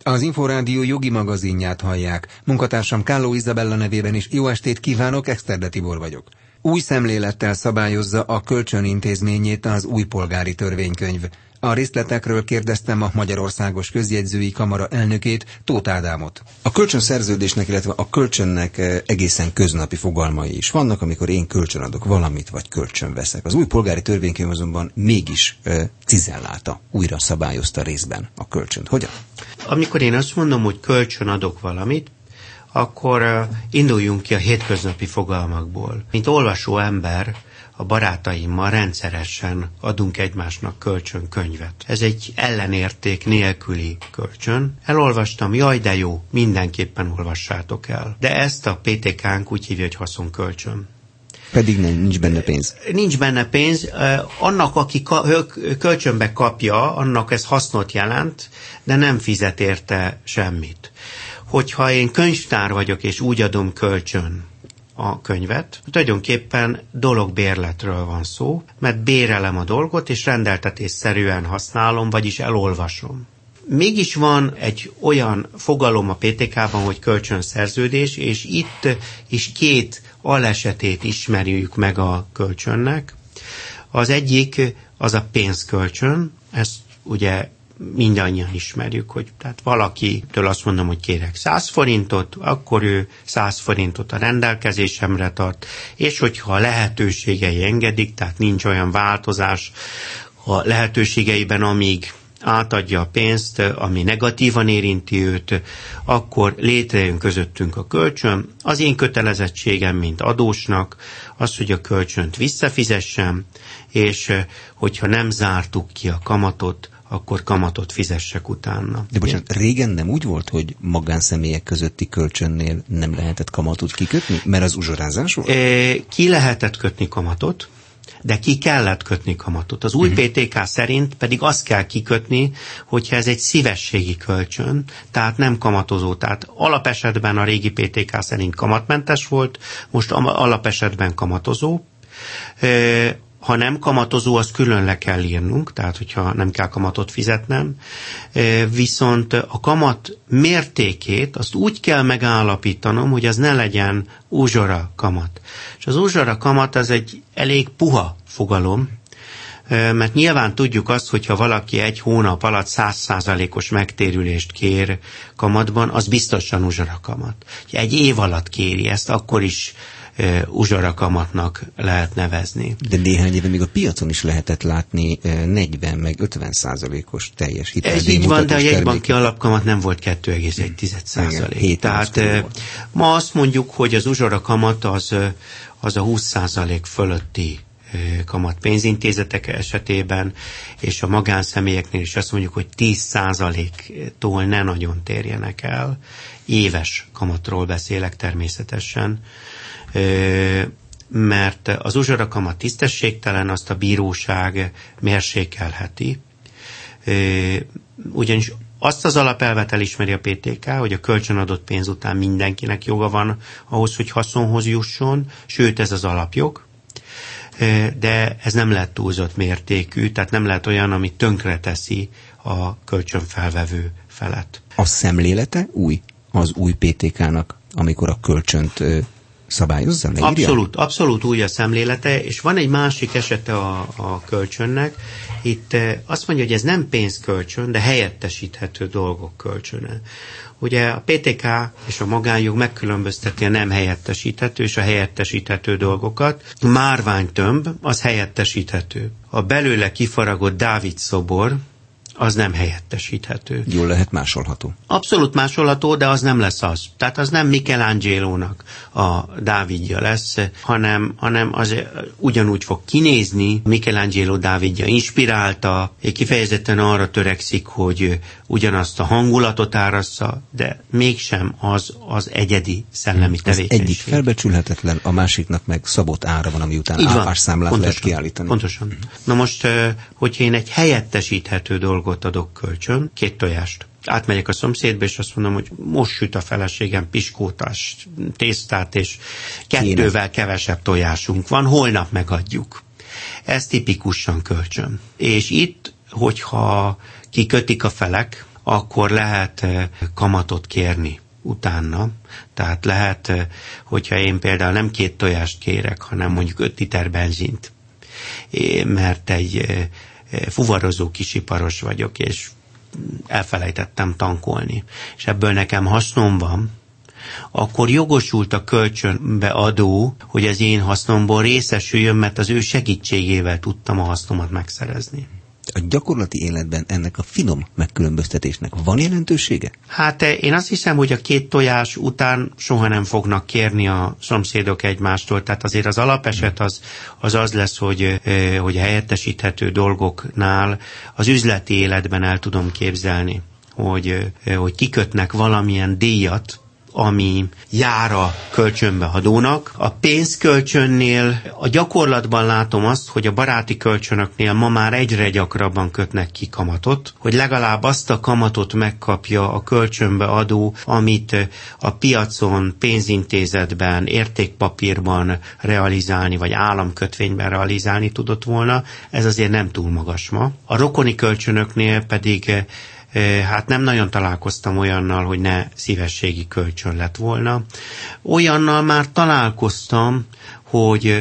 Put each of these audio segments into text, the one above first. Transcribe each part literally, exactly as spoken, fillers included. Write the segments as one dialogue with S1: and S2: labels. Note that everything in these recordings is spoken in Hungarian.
S1: Az Inforádió jogi magazinját hallják. Munkatársam Kálló Izabella nevében is jó estét kívánok, Exterde Tibor vagyok. Új szemlélettel szabályozza a kölcsön intézményét az új polgári törvénykönyv. A részletekről kérdeztem a Magyarországos Közjegyzői Kamara elnökét, Tóth Ádámot.
S2: A kölcsönszerződésnek, illetve a kölcsönnek egészen köznapi fogalmai is vannak, amikor én kölcsönadok valamit, vagy kölcsönveszek. Az új polgári törvénykönyv azonban mégis e, cizellálta, újra szabályozta részben a kölcsönt. Hogyan?
S3: Amikor én azt mondom, hogy kölcsönadok valamit, akkor uh, induljunk ki a hétköznapi fogalmakból. Mint olvasó ember, a barátaimmal rendszeresen adunk egymásnak kölcsönkönyvet. Ez egy ellenérték nélküli kölcsön. Elolvastam, jaj de jó, mindenképpen olvassátok el. De ezt a pé té ká-nk úgy hívja, hogy haszonkölcsön.
S2: Pedig nem, nincs benne pénz.
S3: Nincs benne pénz. Annak, aki kölcsönbe kapja, annak ez hasznot jelent, de nem fizet érte semmit. Hogyha én könyvtár vagyok, és úgy adom kölcsön a könyvet, tulajdonképpen dologbérletről van szó, mert bérelem a dolgot, és rendeltetésszerűen használom, vagyis elolvasom. Mégis van egy olyan fogalom a pé té ká-ban, hogy kölcsönszerződés, és itt is két alesetét ismerjük meg a kölcsönnek. Az egyik az a pénzkölcsön, ezt ugye mindannyian ismerjük, hogy tehát valakitől azt mondom, hogy kérek száz forintot, akkor ő száz forintot a rendelkezésemre tart, és hogyha a lehetőségei engedik, tehát nincs olyan változás a lehetőségeiben, amíg átadja a pénzt, ami negatívan érinti őt, akkor létrejön közöttünk a kölcsön. Az én kötelezettségem, mint adósnak, az, hogy a kölcsönt visszafizessem, és hogyha nem zártuk ki a kamatot, akkor kamatot fizessek utána.
S2: De bocsánat, régen nem úgy volt, hogy magánszemélyek közötti kölcsönnél nem lehetett kamatot kikötni, mert az uzsorázás volt?
S3: É, ki lehetett kötni kamatot, de ki kellett kötni kamatot. Az új uh-huh. pé té ká szerint pedig azt kell kikötni, hogyha ez egy szívességi kölcsön, tehát nem kamatozó. Tehát alapesetben a régi pé té ká szerint kamatmentes volt, most alapesetben kamatozó. É, Ha nem kamatozó, az külön le kell írnunk, tehát hogyha nem kell kamatot fizetnem. Viszont a kamat mértékét azt úgy kell megállapítanom, hogy az ne legyen uzsora kamat. És az uzsora kamat az egy elég puha fogalom, mert nyilván tudjuk azt, hogyha valaki egy hónap alatt száz százalékos megtérülést kér kamatban, az biztosan uzsora kamat. Ha egy év alatt kéri ezt, akkor is uzsora kamatnak lehet nevezni.
S2: De néhány éve még a piacon is lehetett látni negyven meg ötven százalékos teljes hiteldíjmutatós
S3: terméket. Ez így van, de a jegybanki
S2: terméket.
S3: alapkamat nem volt kettő egész egy százalék. Tehát ma azt mondjuk, hogy az uzsora kamat az, az a húsz százalék fölötti kamat pénzintézetek esetében, és a magánszemélyeknél is azt mondjuk, hogy tíz százaléktól ne nagyon térjenek el. Éves kamatról beszélek természetesen, mert az uzsora kamat tisztességtelen, azt a bíróság mérsékelheti. Ugyanis azt az alapelvet elismeri a pé té ká, hogy a kölcsönadott pénz után mindenkinek joga van ahhoz, hogy haszonhoz jusson, sőt ez az alapjog, de ez nem lehet túlzott mértékű, tehát nem lehet olyan, ami tönkreteszi a kölcsönfelvevő felet.
S2: A szemlélete új az új pé té ká-nak, amikor a kölcsönt szabályozza, leírja?
S3: Abszolút, abszolút új a szemlélete, és van egy másik esete a, a kölcsönnek. Itt azt mondja, hogy ez nem pénzkölcsön, de helyettesíthető dolgok kölcsöne. Ugye a pé té ká és a magánjog megkülönbözteti a nem helyettesíthető és a helyettesíthető dolgokat. A márványtömb az helyettesíthető. A belőle kifaragott Dávid szobor az nem helyettesíthető.
S2: Jól lehet másolható.
S3: Abszolút másolható, de az nem lesz az. Tehát az nem Michelangelo-nak a Dávidja lesz, hanem, hanem az ugyanúgy fog kinézni. Michelangelo Dávidja inspirálta, kifejezetten arra törekszik, hogy ugyanazt a hangulatot árassza, de mégsem az az egyedi szellemi tevékenység.
S2: Az egyik felbecsülhetetlen, a másiknak meg szabott ára van, ami után áfásszámlát lehet kiállítani.
S3: Pontosan. Na most, hogyha én egy helyettesíthető dolgot adok kölcsön, két tojást. Átmegyek a szomszédba, és azt mondom, hogy most süt a feleségem piskótás tésztát, és kettővel kevesebb tojásunk van, holnap megadjuk. Ez tipikusan kölcsön. És itt, hogyha kikötik a felek akkor lehet kamatot kérni utána. Tehát lehet, hogyha én például nem két tojást kérek, hanem mondjuk öt liter benzint, mert egy fuvarozó kisiparos vagyok, és elfelejtettem tankolni, és ebből nekem hasznom van, akkor jogosult a kölcsönbe adó, hogy az én hasznomból részesüljön, mert az ő segítségével tudtam a hasznomat megszerezni.
S2: A gyakorlati életben ennek a finom megkülönböztetésnek van jelentősége? Hát
S3: én azt hiszem, hogy a két tojás után soha nem fognak kérni a szomszédok egymástól. Tehát azért az alapeset az az, az lesz, hogy, hogy helyettesíthető dolgoknál az üzleti életben el tudom képzelni, hogy, hogy kikötnek valamilyen díjat, ami jár a kölcsönbeadónak. A pénzkölcsönnél a gyakorlatban látom azt, hogy a baráti kölcsönöknél ma már egyre gyakrabban kötnek ki kamatot, hogy legalább azt a kamatot megkapja a kölcsönbeadó, amit a piacon, pénzintézetben, értékpapírban realizálni, vagy államkötvényben realizálni tudott volna. Ez azért nem túl magas ma. A rokoni kölcsönöknél pedig hát nem nagyon találkoztam olyannal, hogy ne szívességi kölcsön lett volna. Olyannal már találkoztam, hogy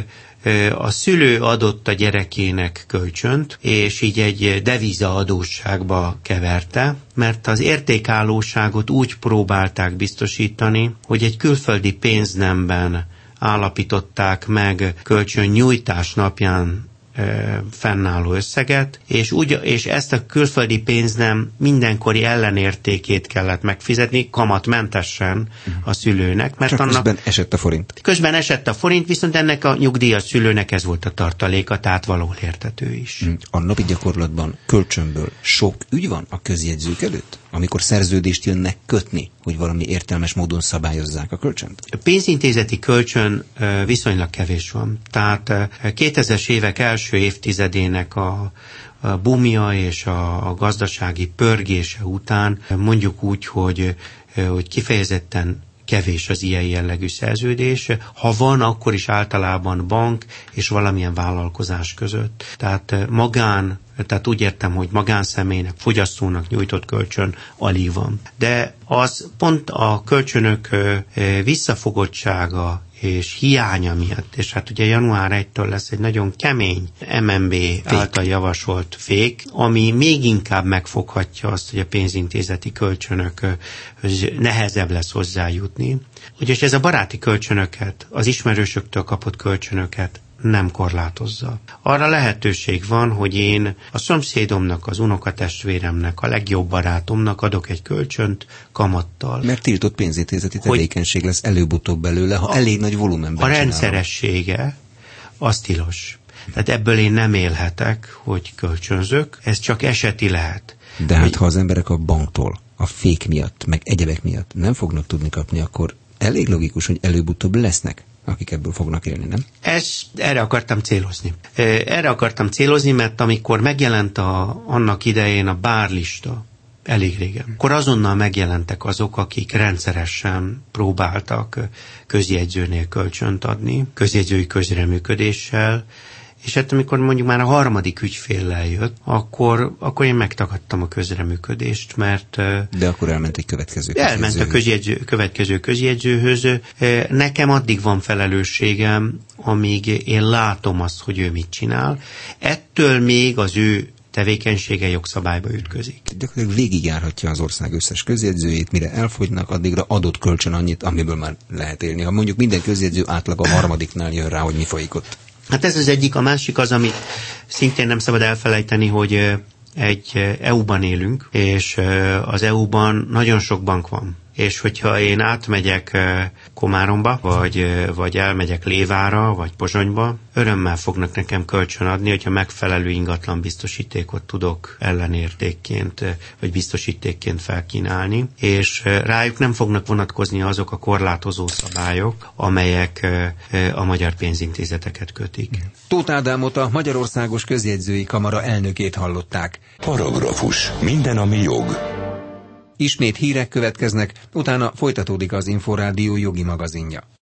S3: a szülő adott a gyerekének kölcsönt, és így egy devizaadósságba keverte, mert az értékállóságot úgy próbálták biztosítani, hogy egy külföldi pénznemben állapították meg kölcsön nyújtás napján fennálló összeget, és, úgy, és ezt a külföldi pénznem mindenkori ellenértékét kellett megfizetni, kamatmentesen a szülőnek. Mert
S2: Csak
S3: annak,
S2: közben esett a forint.
S3: Közben esett a forint, viszont ennek a nyugdíjas szülőnek ez volt a tartaléka, tehát valahol értető is.
S2: A napi gyakorlatban kölcsönből sok ügy van a közjegyzők előtt, amikor szerződést jönnek kötni, hogy valami értelmes módon szabályozzák a kölcsönt?
S3: A pénzintézeti kölcsön viszonylag kevés van. Tehát kétezres évek első évtizedének a, a bumja és a, a gazdasági pörgése után mondjuk úgy, hogy, hogy kifejezetten kevés az ilyen jellegű szerződés. Ha van, akkor is általában bank és valamilyen vállalkozás között. Tehát magán, tehát úgy értem, hogy magánszemélynek, fogyasztónak nyújtott kölcsön alig van. De az pont a kölcsönök visszafogottsága és hiánya miatt, és hát ugye január elsejétől lesz egy nagyon kemény em en bé fék által javasolt fék, ami még inkább megfoghatja azt, hogy a pénzintézeti kölcsönök nehezebb lesz hozzájutni. Úgyhogy ez a baráti kölcsönöket, az ismerősöktől kapott kölcsönöket nem korlátozza. Arra lehetőség van, hogy én a szomszédomnak, az unokatestvéremnek, a legjobb barátomnak adok egy kölcsönt kamattal.
S2: Mert tiltott pénzintézeti tevékenység lesz előbb-utóbb belőle, ha a, elég nagy volumenben
S3: A rendszeressége az tilos. Tehát ebből én nem élhetek, hogy kölcsönzök, ez csak eseti lehet.
S2: De hát hogy... ha az emberek a banktól, a fék miatt, meg egyebek miatt nem fognak tudni kapni, akkor elég logikus, hogy előbb-utóbb lesznek, akik ebből fognak élni, nem?
S3: Ez, erre akartam célozni. Erre akartam célozni, mert amikor megjelent a, annak idején a bárlista, elég régen, akkor azonnal megjelentek azok, akik rendszeresen próbáltak közjegyzőnél kölcsönt adni, közjegyzői közreműködéssel, és hát amikor mondjuk már a harmadik ügyféllel jött, akkor, akkor én megtagadtam a közreműködést, mert...
S2: De akkor elment egy következő közjegyzőhöz.
S3: Elment a közjegyző, következő közjegyzőhöz. Nekem addig van felelősségem, amíg én látom azt, hogy ő mit csinál. Ettől még az ő tevékenysége jogszabályba ütközik.
S2: Gyakorlatilag végigjárhatja az ország összes közjegyzőjét, mire elfogynak, addigra adott kölcsön annyit, amiből már lehet élni. Ha mondjuk minden közjegyző átlag a harmadiknál jön rá, hogy mi folyik ott.
S3: Hát ez az egyik, a másik az, amit szintén nem szabad elfelejteni, hogy egy é u-ban élünk, és az é u-ban nagyon sok bank van. És hogyha én átmegyek Komáromba, vagy, vagy elmegyek Lévára, vagy Pozsonyba, örömmel fognak nekem kölcsön adni, hogyha megfelelő ingatlan biztosítékot tudok ellenértékként, vagy biztosítékként felkínálni, és rájuk nem fognak vonatkozni azok a korlátozó szabályok, amelyek a magyar pénzintézeteket kötik.
S1: Tóth Ádámot, a Magyarországos Közjegyzői Kamara elnökét hallották.
S4: Paragrafus. Minden, ami jog.
S1: Ismét hírek következnek, utána folytatódik az Inforádió jogi magazinja.